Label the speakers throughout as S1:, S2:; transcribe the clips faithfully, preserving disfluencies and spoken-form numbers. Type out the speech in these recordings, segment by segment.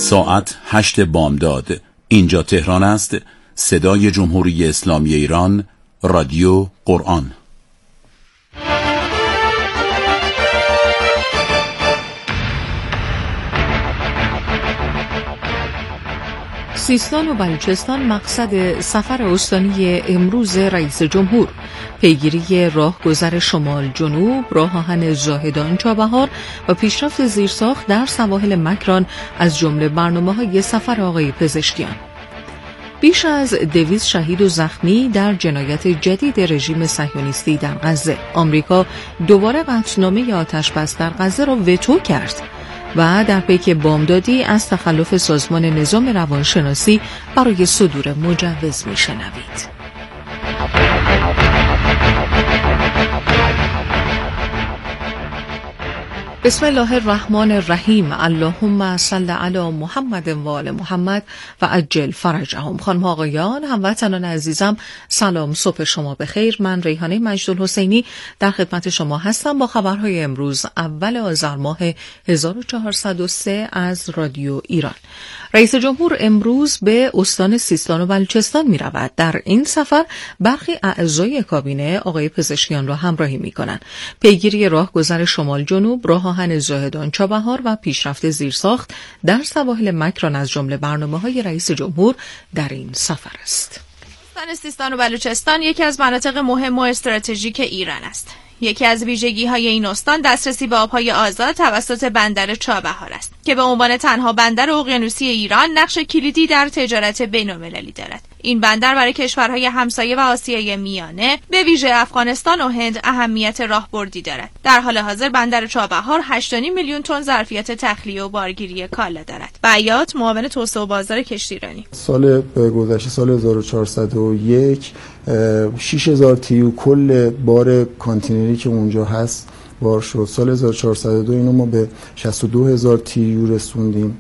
S1: ساعت هشت بامداد. اینجا تهران است. صدای جمهوری اسلامی ایران، رادیو قرآن.
S2: سیستان و بلوچستان مقصد سفر استانی امروز رئیس جمهور، پیگیری راهگذر شمال جنوب، راه آهن زاهدان چابهار و پیشرفت زیرساخت در سواحل مکران از جمله برنامه‌های سفر آقای پزشکیان. بیش از دویست شهید و زخمی در جنایت جدید رژیم صهیونیستی در غزه. آمریکا دوباره قطعنامه آتش‌بس در غزه را وتو کرد و در پیک بامدادی از تخلف سازمان نظام روانشناسی برای صدور مجوز می‌شنوید. بسم الله الرحمن الرحیم. اللهم صل علی محمد و آل محمد و عجل فرجهم. خانم ها آقایان، هموطنان عزیزم، سلام، صبح شما بخیر. من ریحانه مجدالحسینی در خدمت شما هستم با خبرهای امروز اول آذر ماه هزار و چهارصد و سه از رادیو ایران. رئیس جمهور امروز به استان سیستان و بلوچستان می رود. در این سفر برخی اعضای کابینه آقای پزشکیان را همراهی می کنند. پیگیری راهگذر شمال جنوب، راه آهن زاهدان چابهار و پیشرفت زیرساخت در سواحل مکران از جمله برنامه‌های رئیس جمهور در این سفر است.
S3: استان سیستان و بلوچستان یکی از مناطق مهم و استراتژیک ایران است. یکی از ویژگی‌های این استان دسترسی به آب‌های آزاد توسط بندر چابهار است که به عنوان تنها بندر اقیانوسی ایران نقش کلیدی در تجارت بین‌المللی دارد. این بندر برای کشورهای همسایه و آسیای میانه به ویژه افغانستان و هند اهمیت راهبردی دارد. در حال حاضر بندر چابهار هشت و نیم میلیون تن ظرفیت تخلیه و بارگیری کالا دارد. بیات معاون توسعه و بازار کشتیرانی:
S4: سال گذشته سال هزار و چهارصد و یک شش هزار تیو کل بار کانتینری که اونجا هست بار شد. سال هزار و چهارصد و دو اینو ما به شصت و دو هزار تیو رسوندیم.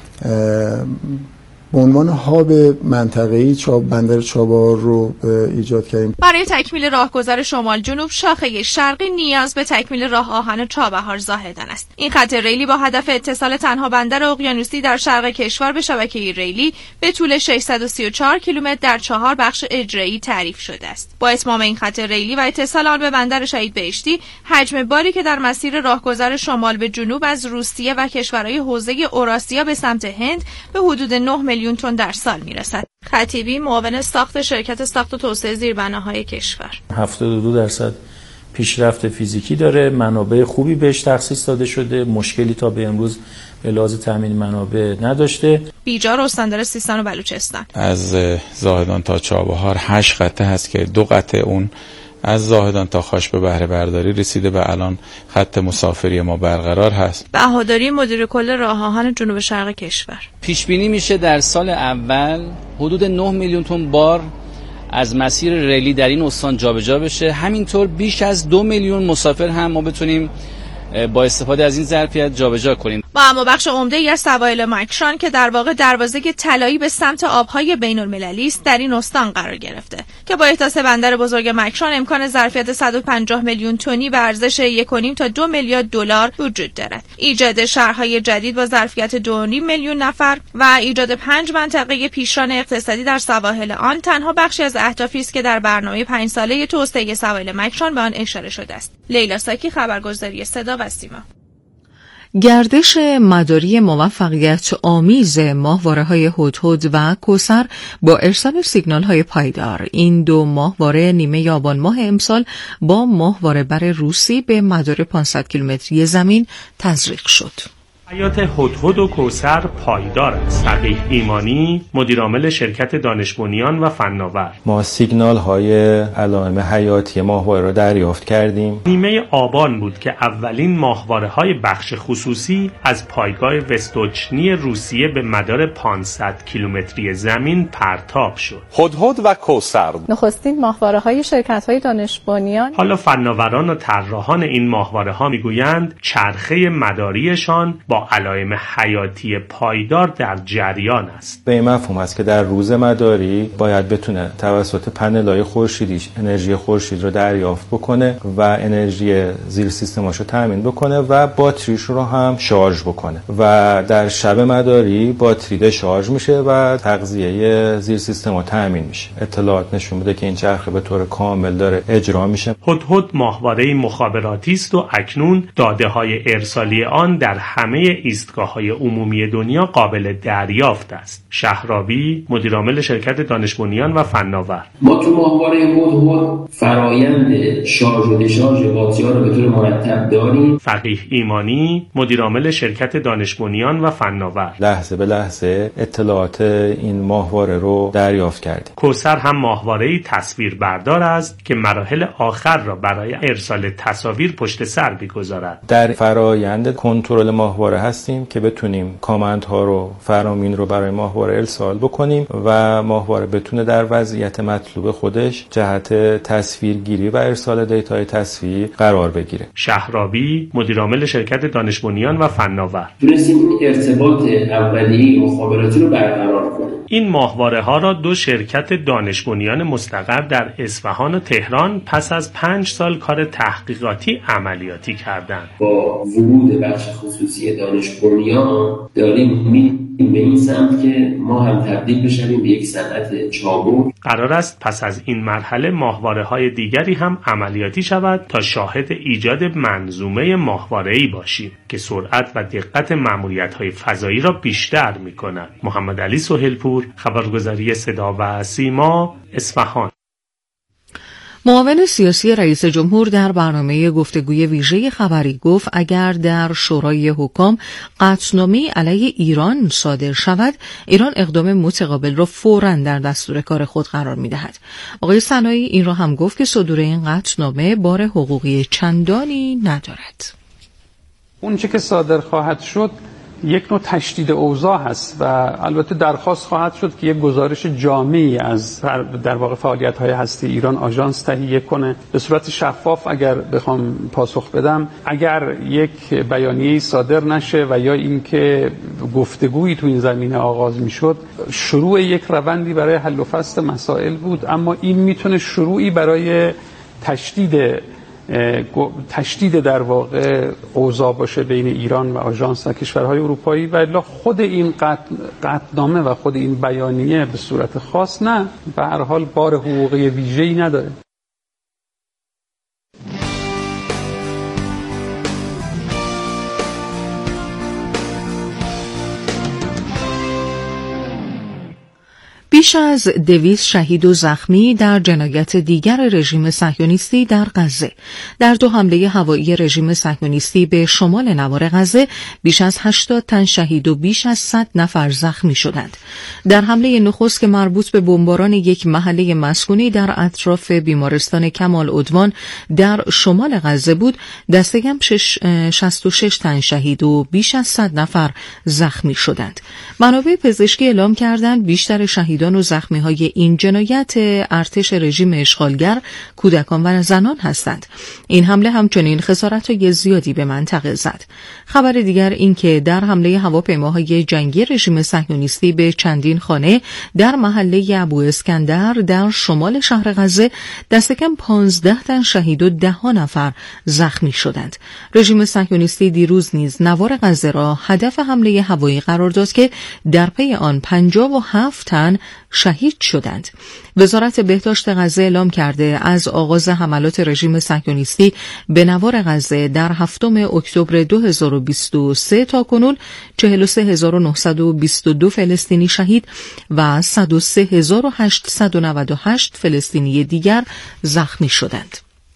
S4: به عنوان هاب منطقه‌ای چاب بندر چابهار رو ایجاد کردیم.
S3: برای تکمیل راهگذر شمال جنوب شاخه شرقی نیاز به تکمیل راه آهن چابهار زاهدان است. این خط ریلی با هدف اتصال تنها بندر اقیانوسی در شرق کشور به شبکه ریلی به طول ششصد و سی و چهار کیلومتر در چهار بخش اجرایی تعریف شده است. با اتمام این خط ریلی و اتصال آن به بندر شهید بهشتی، حجم باری که در مسیر راهگذر شمال به جنوب از روسیه و کشورهای حوزه اوراسیا به سمت هند به حدود نه میلیون تن در سال میرسد. خطیبی معاون ساخت شرکت ساخت و توسعه زیربناهای کشور:
S5: هفتاد و دو درصد پیشرفت فیزیکی داره، منابع خوبی بهش تخصیص داده شده، مشکلی تا به امروز به لحاظ تامین منابع نداشته.
S3: بیجار استاندار سیستان و بلوچستان:
S6: از زاهدان تا چابهار هشت خطه هست که دو قطعه اون از زاهدان تا خاش به بهره برداری رسیده و الان خط مسافری ما برقرار هست.
S3: بهاداری مدیر کل راه آهن جنوب شرق کشور:
S7: پیش بینی میشه در سال اول حدود نه میلیون تن بار از مسیر ریلی در این استان جابجا بشه. همینطور بیش از دو میلیون مسافر هم ما بتونیم با استفاده از این ظرفیت جابجا کنیم.
S3: با اما بخش عمده‌ای از سواحل مکران که در واقع دروازه طلایی به سمت آب‌های بین‌المللی است در این استان قرار گرفته که با احداث بندر بزرگ مکران امکان ظرفیت صد و پنجاه میلیون تنی به ارزش یک و نیم تا دو میلیارد دلار وجود دارد. ایجاد شهرهای جدید با ظرفیت دو و نیم میلیون نفر و ایجاد پنج منطقه پیشران اقتصادی در سواحل آن تنها بخشی از اهدافی است که در برنامه پنج ساله توسعه سواحل مکران به آن اشاره شده است. لیلا ساکی، خبرگزاری صدا و سیما.
S2: گردش مداری موفقیت آمیز ماهواره‌های هدهد و کوثر با ارسال سیگنال‌های پایدار. این دو ماهواره نیمه آبان ماه امسال با ماهواره بر روسی به مدار پانصد کیلومتری زمین تزریق شد.
S8: حیات هدهد و کوثر پایدار است. فقیه ایمانی، مدیرعامل شرکت دانش بنیان و فناور:
S9: ما سیگنال های علائم حیاتی ماهواره را دریافت کردیم.
S8: نیمه آبان بود که اولین ماهواره های بخش خصوصی از پایگاه وستوچنی روسیه به مدار پانصد کیلومتری زمین پرتاب شد.
S10: هدهد و کوثر
S11: نخستین ماهواره های شرکت های دانش بنیان.
S8: حالا فناوران و طراحان این ماهواره ها میگویند چرخه مداریشان با با علائم حیاتی پایدار در جریان است.
S9: به این مفهوم است که در روز مداری باید بتونه توسط پنل‌های خورشیدی انرژی خورشید رو دریافت بکنه و انرژی زیر سیستماش رو تامین بکنه و باتریش رو هم شارژ بکنه و در شب مداری باتری دشارژ میشه و تغذیه زیر سیستما تامین میشه. اطلاعات نشون میده که این چرخه به طور کامل داره اجرا میشه.
S8: هدهد ماهواره مخابراتی است و اکنون داده‌های ارسالی آن در همه ایستگاه‌های عمومی دنیا قابل دریافت است. شهرابی، مدیرعامل شرکت دانش بنیان و فناور:
S10: ما تو ماهواره هدهد فرایند شارژ و دشارژ باتری‌ها رو به طور مرتب داریم.
S8: فقیه ایمانی، مدیرعامل شرکت دانش بنیان و فناور:
S9: لحظه به لحظه اطلاعات این ماهواره رو دریافت کردیم.
S8: کوثر هم ماهواره‌ای تصویربردار است که مراحل آخر را برای ارسال تصاویر پشت سر می‌گذارد.
S9: در فرایند کنترل ماهواره هستیم که بتونیم کامندها رو فرامین رو برای ماهواره ارسال بکنیم و ماهواره بتونه در وضعیت مطلوب خودش جهت تصویرگیری و ارسال دیتای تصویر قرار بگیره.
S8: شهرابی، مدیرعامل شرکت دانش بنیان و فناور:
S10: تونستیم این ارتباط اولیه مخابراتی رو برقرار کنیم.
S8: این ماهواره ها را دو شرکت دانش بنیان مستقر در اصفهان و تهران پس از پنج سال کار تحقیقاتی عملیاتی کردند.
S10: با ورود بخش خصوصی دانش بنیان داریم می به این سمت که ما هم تبدیل بشیم به یک صنعت چابک.
S8: قرار است پس از این مرحله ماهواره های دیگری هم عملیاتی شود تا شاهد ایجاد منظومه ماهواره‌ای باشیم که سرعت و دقت ماموریت‌های فضایی را بیشتر می‌کند. محمد علی سهیلپور، خبرگزاری صدا و سیما، اصفهان.
S2: معاون سیاسی رئیس جمهور در برنامه گفتگوی ویژه خبری گفت اگر در شورای حکام قطعنامه علیه ایران صادر شود، ایران اقدام متقابل را فوراً در دستور کار خود قرار می‌دهد. آقای سنایی این را هم گفت که صدور این قطعنامه بار حقوقی چندانی ندارد.
S12: اون چه که صادر خواهد شد یک نوع تشدید اوضاع هست و البته درخواست خواهد شد که یک گزارش جامعی از در واقع فعالیت‌های هستی ایران آژانس تهیه کنه به صورت شفاف. اگر بخوام پاسخ بدم، اگر یک بیانیه‌ای صادر نشه و یا اینکه گفتگویی تو این زمینه آغاز می‌شد، شروع یک روندی برای حل و فصل مسائل بود، اما این میتونه شروعی برای تشدید تشدید در واقع اوضاع باشه بین ایران و آژانس و کشورهای اروپایی و الا خود این قطعنامه و خود این بیانیه به صورت خاص نه، به هر حال بار حقوقی ویژه‌ای نداره.
S2: بیش از دویست شهید و زخمی در جنایت دیگر رژیم صهیونیستی در غزه. در دو حمله هوایی رژیم صهیونیستی به شمال نوار غزه بیش از هشتاد تن شهید و بیش از صد نفر زخمی شدند. در حمله نخست که مربوط به بمباران یک محله مسکونی در اطراف بیمارستان کمال عدوان در شمال غزه بود، دسته کم شصت و شش تن شهید و بیش از صد نفر زخمی شدند. منابع پزشکی اعلام کردند بیشتر شهیدان و زخمی‌های این جنایت ارتش رژیم اشغالگر کودکان و زنان هستند. این حمله همچنین خسارت‌های زیادی به منطقه زد. خبر دیگر این که در حمله هواپیماهای جنگی رژیم صهیونیستی به چندین خانه در محله ابو اسکندر در شمال شهر غزه دست کم پانزده تن شهید و ده نفر زخمی شدند. رژیم صهیونیستی دیروز نیز نوار غزه را هدف حمله هوایی قرار داد که در پی آن پنجاه و هفت تن شهید شدند. وزارت بهداشت غزه اعلام کرده از آغاز حملات رژیم صهیونیستی به نوار غزه در هفتم اکتبر دو هزار و بیست و سه تا کنون چهل و سه هزار و نهصد و بیست و دو فلسطینی شهید و صد و سه هزار و هشتصد و نود و هشت فلسطینی دیگر زخمی شدند.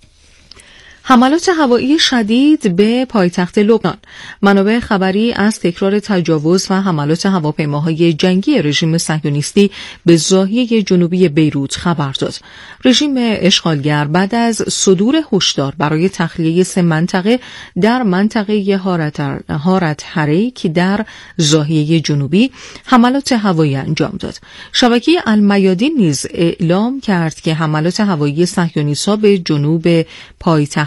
S2: حملات هوایی شدید به پایتخت لبنان. منابع خبری از تکرار تجاوز و حملات هواپیماهای جنگی رژیم صهیونیستی به ناحیه جنوبی بیروت خبر داد. رژیم اشغالگر بعد از صدور هشدار برای تخلیه سه منطقه در منطقه هارت حریک در ناحیه جنوبی حملات هوایی انجام داد. شبکه المیادین نیز اعلام کرد که حملات هوایی صهیونیست‌ها به جنوب پایتخت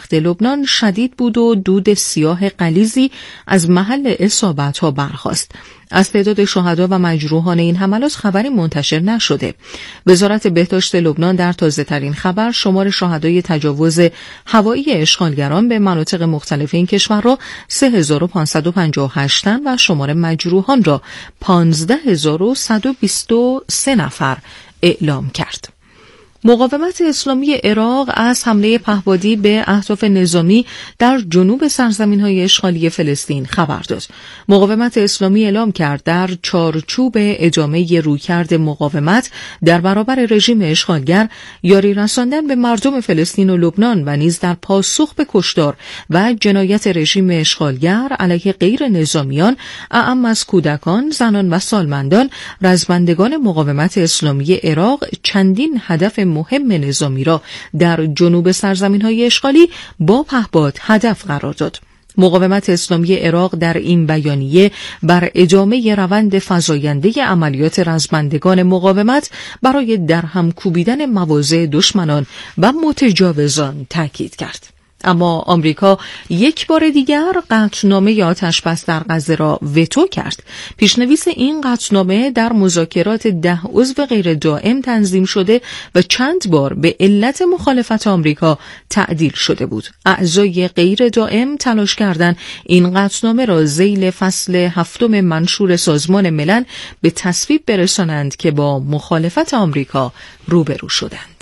S2: پایتخت لبنان شدید بود و دود سیاه غلیظی از محل اصابت‌ها برخاست. از تعداد شهدا و مجروحان این حملات خبری منتشر نشده. وزارت بهداشت لبنان در تازه‌ترین خبر شمار شهدای تجاوز هوایی اشغالگران به مناطق مختلف این کشور را سه هزار و پانصد و پنجاه و هشت و شمار مجروحان را پانزده هزار و صد و بیست و سه نفر اعلام کرد. مقاومت اسلامی عراق از حمله پهپادی به اهداف نظامی در جنوب سرزمین‌های اشغالی فلسطین خبر داد. مقاومت اسلامی اعلام کرد در چارچوب ادامه رویکرد مقاومت در برابر رژیم اشغالگر یاری رساندن به مردم فلسطین و لبنان و نیز در پاسخ به کشتار و جنایت رژیم اشغالگر علیه غیر نظامیان اعم از کودکان، زنان و سالمندان، رزمندگان مقاومت اسلامی عراق چندین هدف مهم نظامی را در جنوب سرزمین‌های اشغالی با پهپاد هدف قرار داد. مقاومت اسلامی عراق در این بیانیه بر ادامه روند فزاینده عملیات رزمندگان مقاومت برای درهم کوبیدن مواضع دشمنان و متجاوزان تاکید کرد. اما آمریکا یک بار دیگر قطعنامه آتش‌بس در غزه را وتو کرد. پیشنویس این قطعنامه در مذاکرات ده عضو غیر دائم تنظیم شده و چند بار به علت مخالفت آمریکا تعدیل شده بود. اعضای غیر دائم تلاش کردند این قطعنامه را ذیل فصل هفتم منشور سازمان ملل به تصویب برسانند که با مخالفت آمریکا روبرو شدند.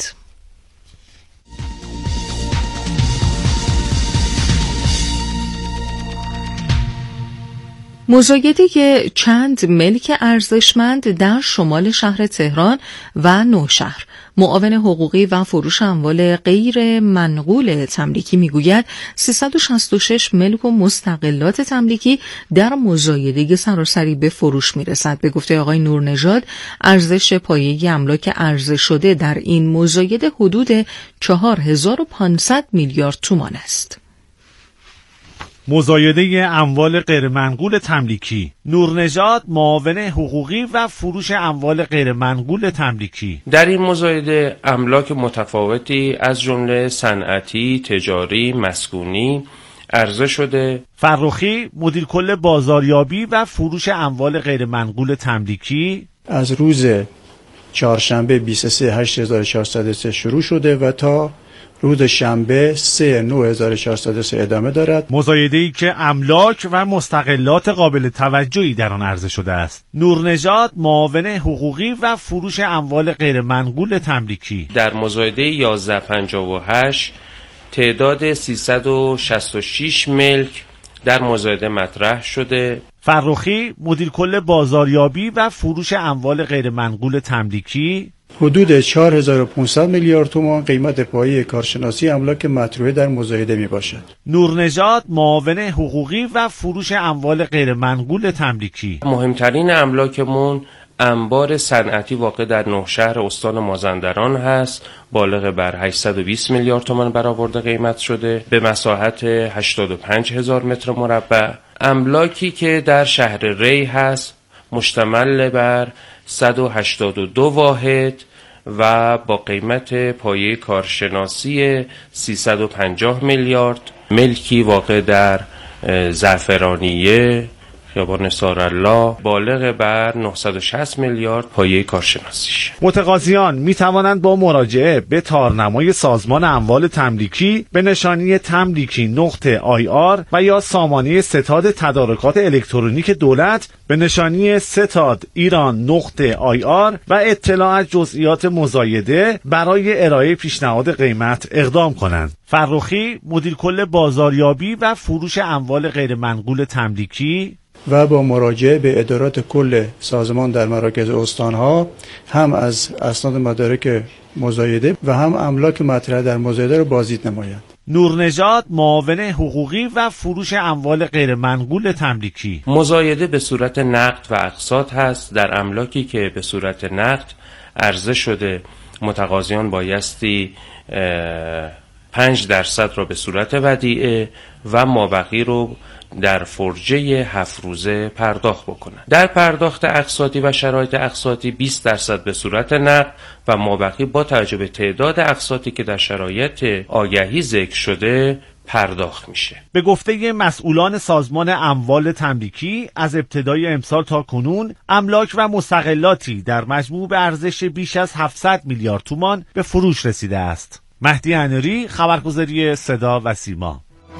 S2: مزایده چند ملک ارزشمند در شمال شهر تهران و نوشهر. معاون حقوقی و فروش اموال غیر منقول تملیکی میگوید سیصد و شصت و شش ملک و مستقلات تملیکی در مزایده سراسری به فروش میرسد. به گفته آقای نورنژاد ارزش پایه املاک عرضه شده در این مزایده حدود چهار هزار و پانصد میلیارد تومان است.
S13: مزایده اموال غیرمنقول تملیکی. نورنژاد معاون حقوقی و فروش اموال غیرمنقول تملیکی.
S14: در این مزایده املاک متفاوتی از جمله صنعتی، تجاری، مسکونی عرضه شده.
S13: فرخی مدیر کل بازاریابی و فروش اموال غیرمنقول تملیکی
S15: از روز چهارشنبه بیست و سه هشت هزار و چهارصد و سه شروع شده و تا روز شنبه سه نه هزار و چهارصد و سه ادامه دارد.
S13: مزایده‌ای که املاک و مستقلات قابل توجهی در آن عرضه شده است. نورنژاد معاون حقوقی و فروش اموال غیرمنقول تملیکی.
S14: در مزایده یازده پنجاه و هشت تعداد سیصد و شصت و شش ملک در مزایده مطرح شده.
S13: فرخی مدیر کل بازاریابی و فروش اموال غیرمنقول تملیکی
S15: حدود چهار هزار و پانصد میلیارد تومان قیمت پایه کارشناسی املاک مطروحه در مزایده می باشد.
S13: نورنژاد معاون حقوقی و فروش اموال غیرمنقول تملیکی.
S14: مهمترین املاکمون انبار صنعتی واقع در نوشهر استان مازندران هست، بالغ بر هشتصد و بیست میلیارد تومان برآورده قیمت شده به مساحت هشتاد و پنج هزار متر مربع. املاکی که در شهر ری هست مشتمل بر صد و هشتاد و دو واحد و با قیمت پایه کارشناسی سیصد و پنجاه میلیارد. ملکی واقع در زعفرانیه خیابان سارالله بالغ بر نهصد و شصت میلیارد پایه کارشناسیش.
S13: متقاضیان می توانند با مراجعه به تارنمای سازمان اموال تملیکی به نشانی تملیکی نقطه آی آر و یا سامانه ستاد تدارکات الکترونیک دولت به نشانی ستاد ایران نقطه آی آر و اطلاع از جزئیات مزایده برای ارائه پیشنهاد قیمت اقدام کنند. فرخی مدیر کل بازاریابی و فروش اموال غیرمنقول تملیکی
S15: و با مراجعه به ادارات کل سازمان در مراکز استانها هم از اسناد مدارک مزایده و هم املاک مطرح در مزایده را بازدید نمایند.
S13: نورنژاد معاون حقوقی و فروش اموال غیرمنقول تملیکی.
S14: مزایده به صورت نقد و اقساط هست. در املاکی که به صورت نقد عرضه شده متقاضیان بایستی پنج درصد را به صورت ودیعه و مابقی رو در فرجه هفت روزه پرداخت بکنند. در پرداخت اقساطی و شرایط اقساطی بیست درصد به صورت نقد و مابقی با توجه به تعداد اقساطی که در شرایط آگهی ذکر شده پرداخت میشه.
S13: به گفته مسئولان سازمان اموال تملیکی از ابتدای امسال تا کنون املاک و مستغلاتی در مجموع به ارزش بیش از هفتصد میلیارد تومان به فروش رسیده است. مهدی انوری، خبرگزاری صدا و سیما.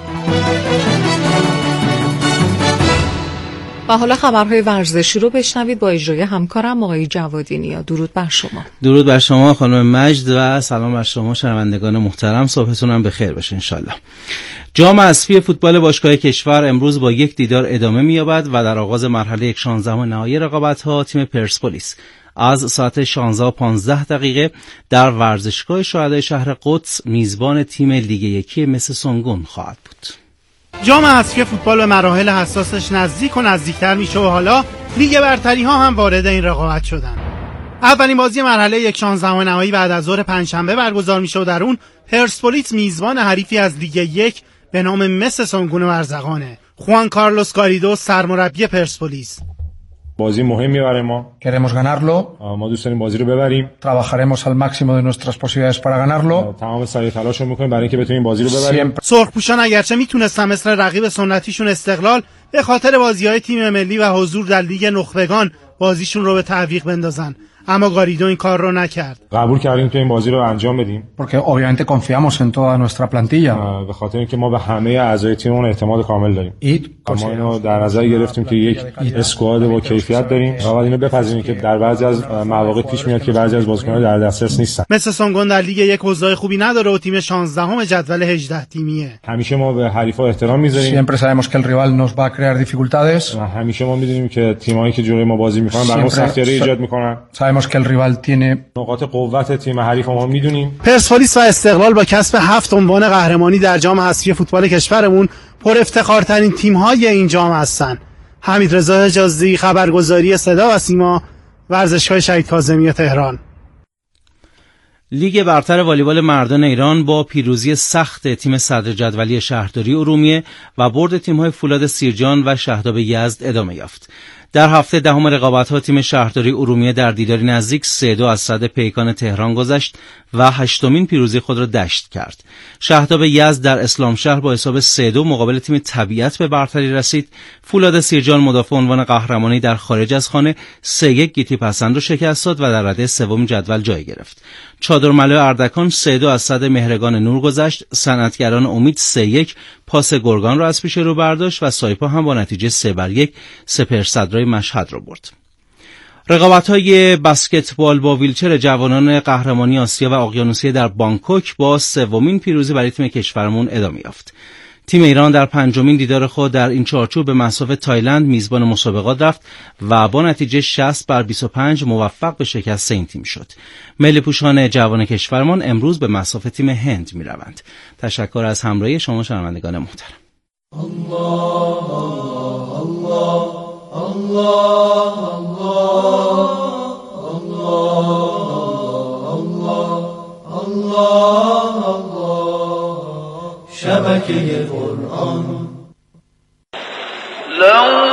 S2: و حالا خبرهای ورزشی رو بشنوید با اجرای همکارم آقای جوادی نیا. درود بر شما.
S16: درود بر شما خانم مجد و سلام بر شما شنوندگان محترم. صبحتون هم بخیر باشه انشالله. جام حذفی فوتبال باشگاه کشور امروز با یک دیدار ادامه می‌یابد و در آغاز مرحله یک شانزدهم نهایی رقابت‌ها تیم پرسپولیس از ساعت شانزده و پانزده دقیقه در ورزشگاه شهدای شهر قدس میزبان تیم لیگ یکی مس سنگون خواهد بود.
S17: جام حذفی فوتبال به مراحل حساسش نزدیک و نزدیکتر میشه و حالا لیگ برتری ها هم وارد این رقابت شدن. اولین بازی مرحله یک شانزدهم نهایی بعد از ظهر پنجشنبه برگزار میشه و در اون پرسپولیس میزبان حریفی از لیگ یک به نام مس سنگون ورزقانه. خوان کارلوس گاریدو سرمربی پرسپولیس:
S18: بازی مهمی برای ما.
S19: Queremos ganarlo.
S18: ما دوست داریم بازی رو ببریم.
S19: Trabajaremos al máximo de nuestras posibilidades para ganarlo.
S18: تمام سعی تلاش رو می‌کنیم برای اینکه بتونیم بازی رو ببریم.
S17: سرخپوشان اگرچه میتونستن مثل رقیب سنتیشون استقلال به خاطر بازی‌های تیم ملی و حضور در لیگ نخبگان بازیشون رو به تعویق بندازن، اما گاریدو این کار رو نکرد.
S18: قبول کردیم که این بازی رو انجام بدیم.
S19: Porque obviamente confiamos en toda nuestra plantilla.
S18: به خاطر اینکه ما به همه اعضای تیممون اعتماد کامل داریم. ما اینو در نظر گرفتیم که یک اسکواد با کیفیت داریم و باید اینو بپذیریم که در بعضی از مواقع پیش میاد که بعضی از بازیکن‌ها در دسترس نیستن.
S17: مثل سنگون در لیگ یک اوضاع خوبی نداره و تیم شانزدهم جدول هجده تیمیه.
S18: همیشه ما به حریفا احترام میذاریم.
S19: Siempre sabemos que el rival nos va a crear dificultades.
S18: همیشه ما میدونیم که تیمایی که جلوی ما بازی میکنن برامون سختی‌های ایجاد میکنن.
S19: Sabemos que el rival tiene
S18: نقاط قوت تیم حریف ما میدونیم.
S17: پرسپولیس و استقلال با کسب هفت عنوان قهرمانی در جام حذفی فوتبال کشورمون پر افتخارترین تیم‌های این جام هستن. حمید رضا حجازی، خبرگزاری صدا و سیما، ورزشگاه شهید کاظمی تهران.
S16: لیگ برتر والیبال مردان ایران با پیروزی سخت تیم صدر جدولی شهرداری ارومیه و برد تیم‌های فولاد سیرجان و شهداب یزد ادامه یافت. در هفته دهم رقابت‌ها تیم شهرداری ارومیه در دیداری نزدیک سه دو از صد پیکان تهران گذشت و هشتمین پیروزی خود را دشت کرد. شهداب یزد در اسلام شهر با حساب سه دو مقابل تیم طبیعت به برتری رسید. فولاد سیرجان مدافع عنوان قهرمانی در خارج از خانه سه یک گیتی پسند را شکست داد و در رده سوم جدول جای گرفت. چادرملو اردکان سه دو از صد مهرگان نور گذشت. صنعتگران امید سه یک پاس گرگان را از پیش رو برداشت و سایپا هم با نتیجه سه بر یک سپرصدرای مشهد را برد. رقابت‌های بسکتبال با ویلچر جوانان قهرمانی آسیا و اقیانوسیه در بانکوک با سومین پیروزی برای تیم کشورمون ادامه یافت. تیم ایران در پنجمین دیدار خود در این چارچوب به مصاف تایلند میزبان مسابقات رفت و با نتیجه شصت بر بیست و پنج موفق به شکست این تیم شد. ملی پوشان جوان کشورمان امروز به مصاف تیم هند میروند. تشکر از همراهی شما شنوندگان محترم. الله الله الله الله الله الله الله شبکه قرآن.
S20: لو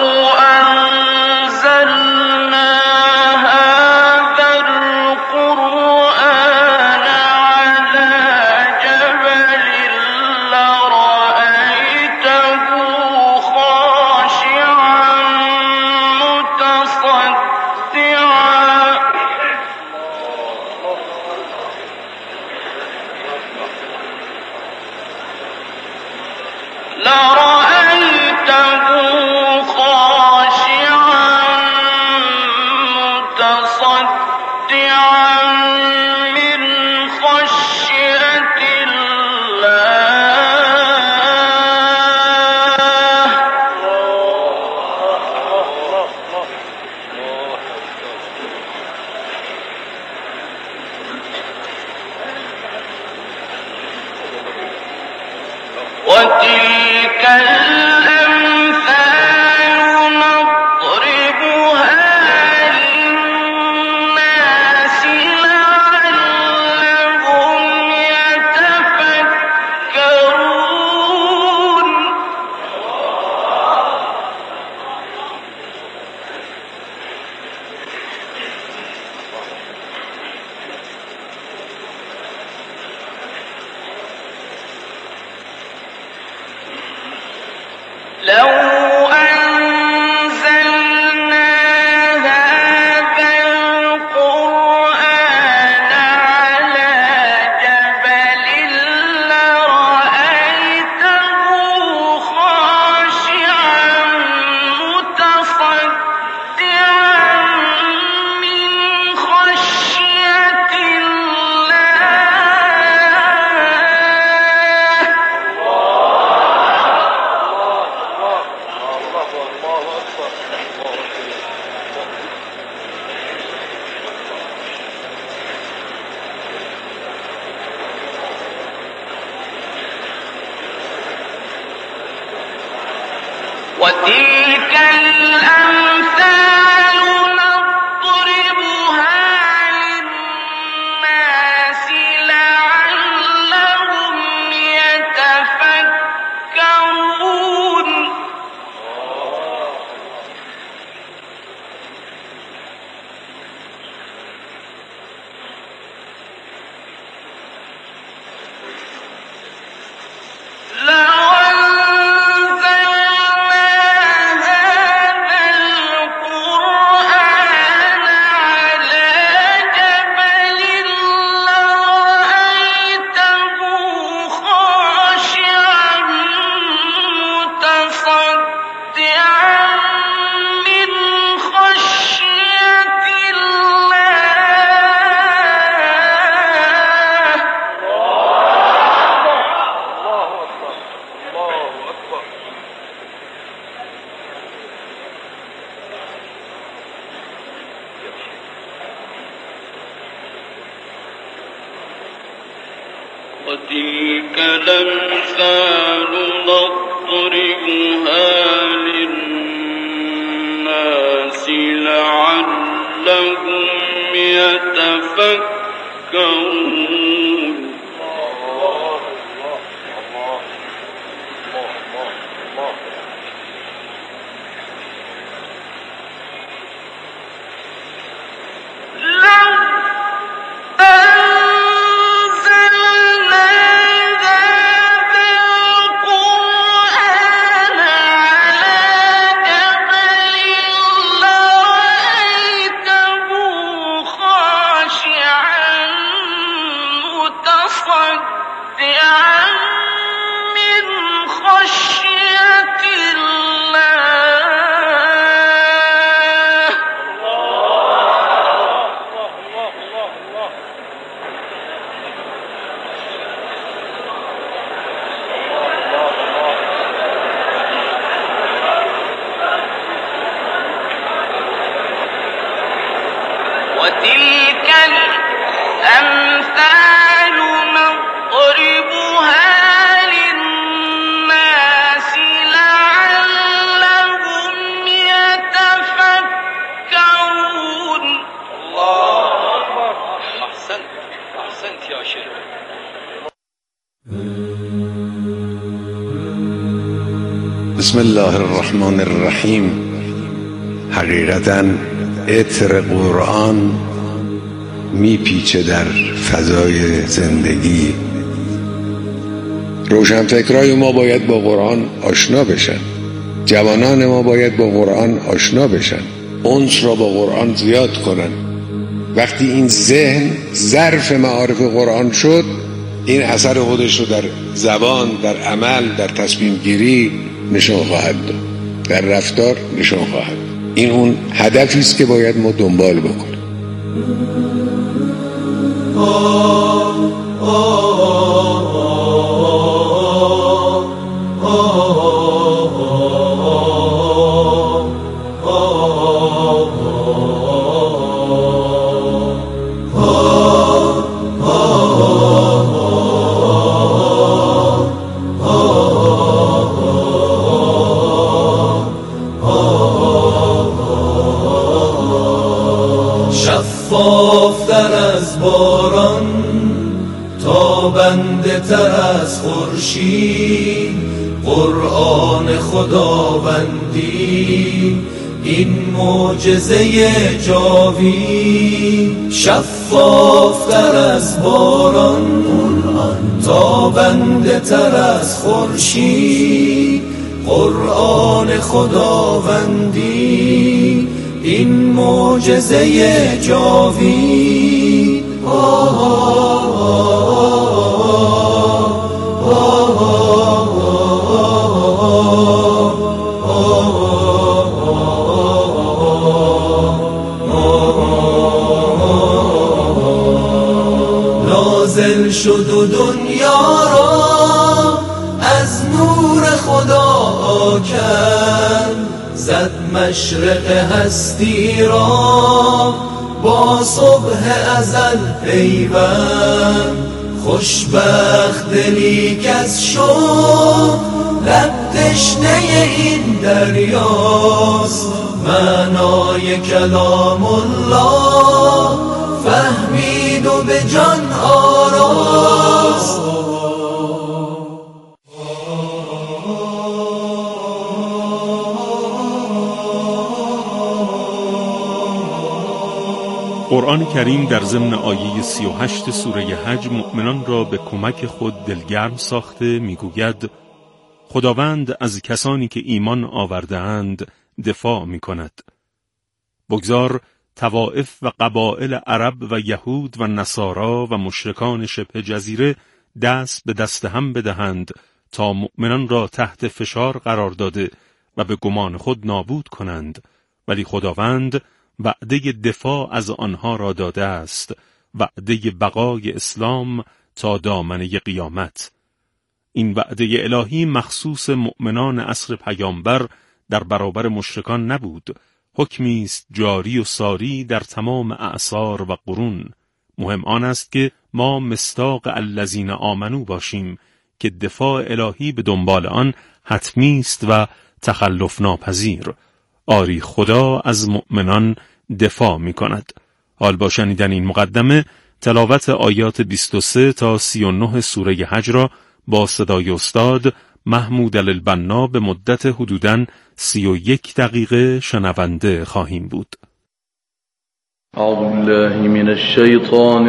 S20: وتلك الأمثال نضربها للناس لعلهم يتفكرون. وتلك الأمثال نضربها للناس لعلهم يتفكرون. الله أكبر. أحسنت أحسنت يا شيخ.
S21: بسم الله الرحمن الرحیم. حقیقتاً عطر قرآن میپیچه در فضای زندگی. روشنفکرای ما باید با قرآن آشنا بشن، جوانان ما باید با قرآن آشنا بشن، انس را با قرآن زیاد کنن. وقتی این ذهن ظرف معارف قرآن شد، این اثر خودش رو در زبان، در عمل، در تصمیم گیری نشان خواهد داد، در رفتار نشان خواهد داد. این اون هدفی است که باید ما دنبال بکنیم.
S22: شفافتر از باران، تابنده تر از خورشید، قرآن خداوندی این معجزه جاوید. شفافتر از باران، تابنده تر از خورشید، قرآن خداوندی این معجزه جاوید. نازل شد و دنیا را از نور خدا کرد، زد مشرق هستی را با صبح ازل پیوند. خوشبخت دلی کس شد لب تشنه این دریاست، معنای کلام الله فهمید و به جان آراست.
S1: قرآن کریم در ضمن آیه سی و هشت سوره حج مؤمنان را به کمک خود دلگرم ساخته میگوید خداوند از کسانی که ایمان آورده اند دفاع می کند. بگذار طوائف و قبائل عرب و یهود و نصارا و مشرکان شبه جزیره دست به دست هم بدهند تا مؤمنان را تحت فشار قرار داده و به گمان خود نابود کنند، ولی خداوند وعده دفاع از آنها را داده است، وعده بقای اسلام تا دامنه قیامت. این وعده الهی مخصوص مؤمنان عصر پیامبر در برابر مشرکان نبود، حکمی است جاری و ساری در تمام اعصار و قرون. مهم آن است که ما مصداق الذین آمنو باشیم که دفاع الهی به دنبال آن حتمی است و تخلف ناپذیر. آری خدا از مؤمنان دفاع می کند. حال با شنیدن این مقدمه تلاوت آیات بیست و سه تا سی و نه سوره حج را با صدای استاد محمود البنا به مدت حدوداً سی و یک دقیقه شنونده خواهیم بود.
S4: اعوذ بالله من الشیطان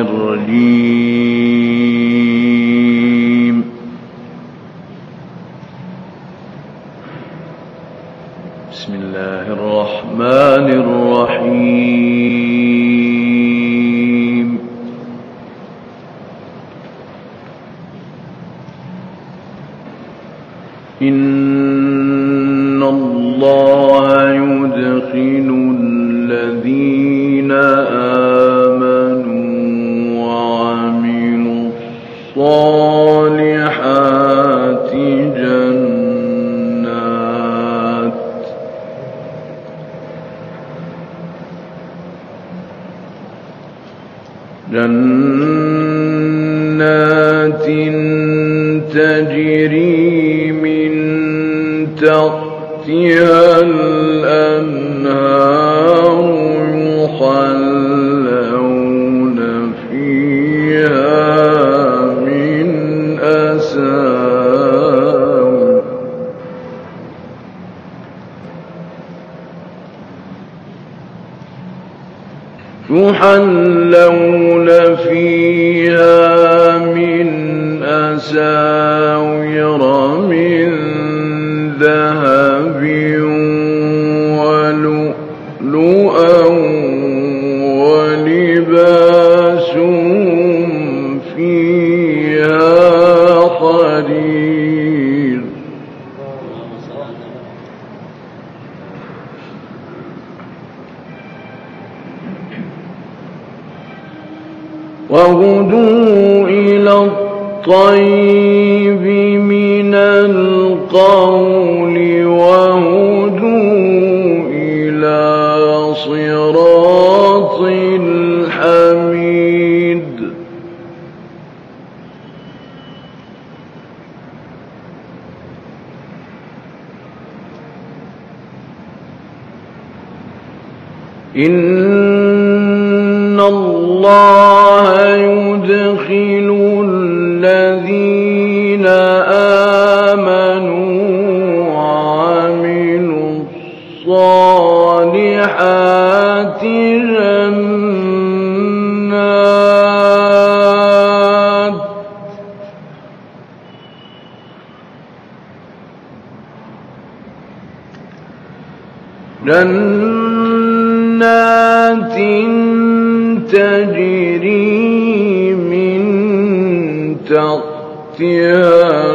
S4: الرجیم. بسم الله الرحمن الرحیم. إن الله يدخل الذين آمنوا وعملوا الصالحات جنات جنات تجري من تحتها الأنهار يحلون فيها من أساور يحلون فيها من أساور من ذهب ولؤلؤا ولباسهم فيها حرير وهدوا إلى الطيب من القول وهدوا إلى صراط الحميد إن الله يدخل الذين آمنوا وعملوا الصالحات جنات جنات تجري من تحتها